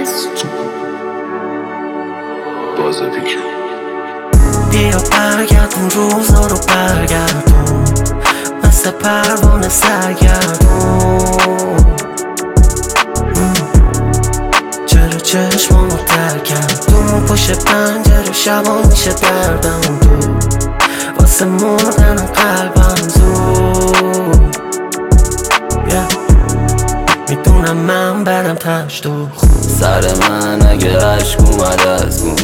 بیا برگردون روزا رو برگردون، مثل پروانه سرگردون. چرا چشمامو تر کردون، پشت پنجره شبا میشه دردم دور، واسه مردن قلبم زود. میدونم من برم تشت و سر من اگه عشق اومد از بود،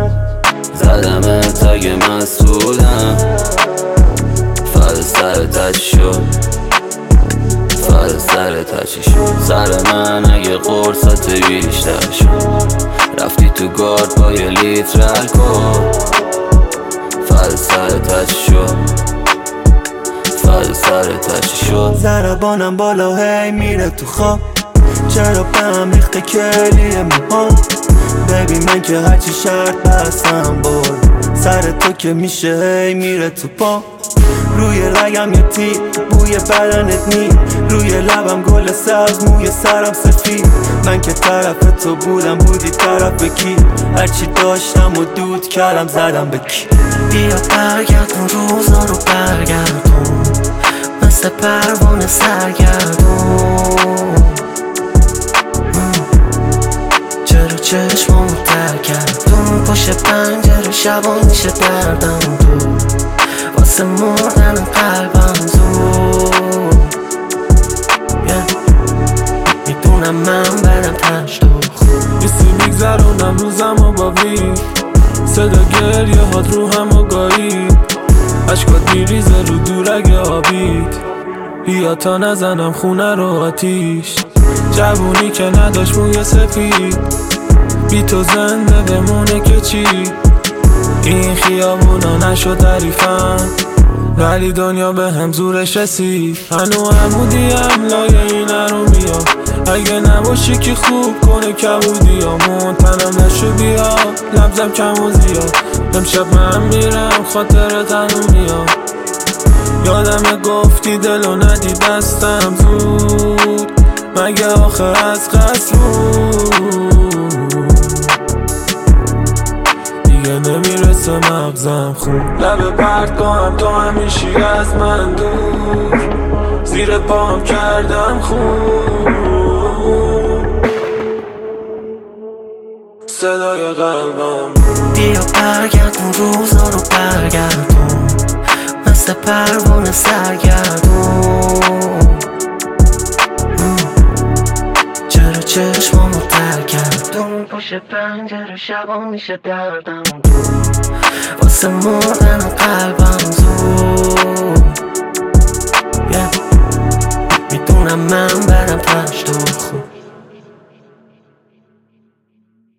زدمت اگه مسئولم، فرد سر تچی شد، فرد سر تچی شد. سر من اگه قرصت بیشتر شد، رفتی تو گارد با یه لیتر الکل، فرد سر تچی شد، فرد سر تچی شد. ضربانم بالا هی میره تو خواب، چرا به هم ریخته کلیه موهام. ببین من که هرچی شرط بستم برد، سر تو که میشه هی میره تو پا. روی رگم یه تیر، بوی بدنت نی، روی لبم گل سبز، موی سرم سفید. من که طرف تو بودم، بودی طرف کی؟ هرچی داشتم و دود کردم زدم به کی. بیا برگردون روزا رو برگردون، مثل پروانه سرگردون. چرا چشمامو تر کردون، پشت پنجره شبا میشه دردم دور، واسه مردن قلبم زود. میدونم من برم تشت و خود، بیستی میگذرونم روزم با وی، صدا گریه هات رو هم آگاهی، عشقات میریزه رو دورگ آبید. بیا تا نزنم خونه رو آتیش، جوونی که نداشت موی سفید، بی تو زنده بمونه که چی؟ این خیابونا نشد تعریفم، ولی دنیا به هم زورش رسید. هنو عمودیم لایه این ارومیا، اگه نباشی که خوب کنه کبودیامون. تنم نشو بیا لبزم کم و زیاد، امشب من میرم خاطر تنو میاد. یادم گفتی دلو ندی دستم زود، مگه آخر از قصد بود؟ دیگه نمیرسه مغزم خون، لبه پرت کنم تو همیشی از من دور، زیر پام کردم خون. صدای قلبم بیا برگردون روزا رو برگردون، مثل پروانه سرگردون. چرا چشمامو تر کردون، پشت پنجره شبا میشه دردم دور، واسه مردن قلبم زود. میدونم من برم تشت و خون.